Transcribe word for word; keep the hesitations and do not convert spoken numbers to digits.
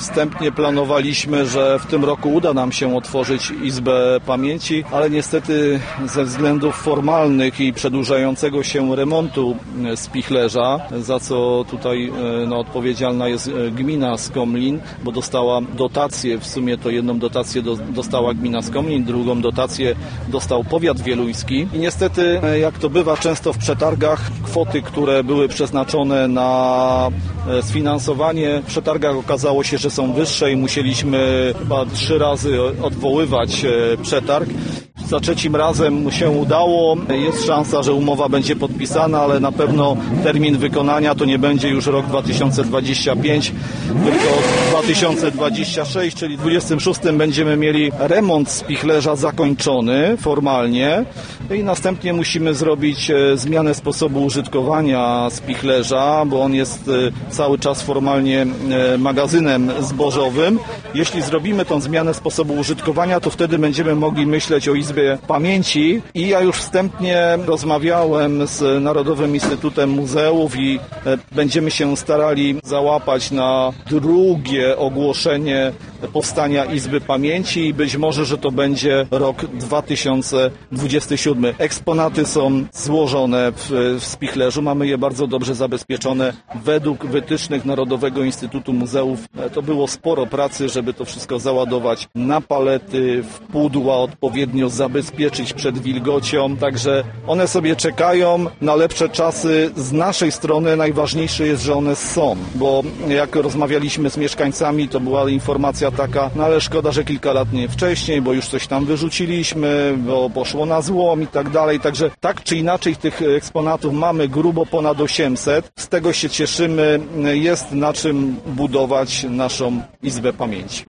wstępnie planowaliśmy, że w tym roku uda nam się otworzyć Izbę Pamięci, ale niestety ze względów formalnych i przedłużającego się remontu spichlerza, za co tutaj no, odpowiedzialna jest gmina Skomlin, bo dostała dotację, w sumie to jedną dotację do, dostała gmina Skomlin, drugą dotację dostał powiat wieluński i niestety, jak to bywa często w przetargach, kwoty, które były przeznaczone na sfinansowanie w przetargach okazało się, że są wyższe i musieliśmy chyba trzy razy odwoływać przetarg. Za trzecim razem mu się udało. Jest szansa, że umowa będzie podpisana, ale na pewno termin wykonania to nie będzie już rok dwa tysiące dwudziesty piąty, tylko dwa tysiące dwudziesty szósty, czyli w dwudziestym szóstym będziemy mieli remont spichlerza zakończony formalnie i następnie musimy zrobić zmianę sposobu użytkowania spichlerza, bo on jest cały czas formalnie magazynem zbożowym. Jeśli zrobimy tą zmianę sposobu użytkowania, to wtedy będziemy mogli myśleć o Izbie Pamięci i ja już wstępnie rozmawiałem z Narodowym Instytutem Muzeów i będziemy się starali załapać na drugie ogłoszenie powstania Izby Pamięci i być może, że to będzie rok dwa tysiące dwudziesty siódmy. Eksponaty są złożone w, w spichlerzu, mamy je bardzo dobrze zabezpieczone według wytycznych Narodowego Instytutu Muzeów. To było sporo pracy, żeby to wszystko załadować na palety, w pudła, odpowiednio zabezpieczyć przed wilgocią, także one sobie czekają na lepsze czasy. Z naszej strony najważniejsze jest, że one są, bo jak rozmawialiśmy z mieszkańcami, to była informacja taka, no ale szkoda, że kilka lat nie wcześniej, bo już coś tam wyrzuciliśmy, bo poszło na złom i tak dalej, także tak czy inaczej tych eksponatów mamy grubo ponad osiemset, z tego się cieszymy, jest na czym budować naszą Izbę Pamięci.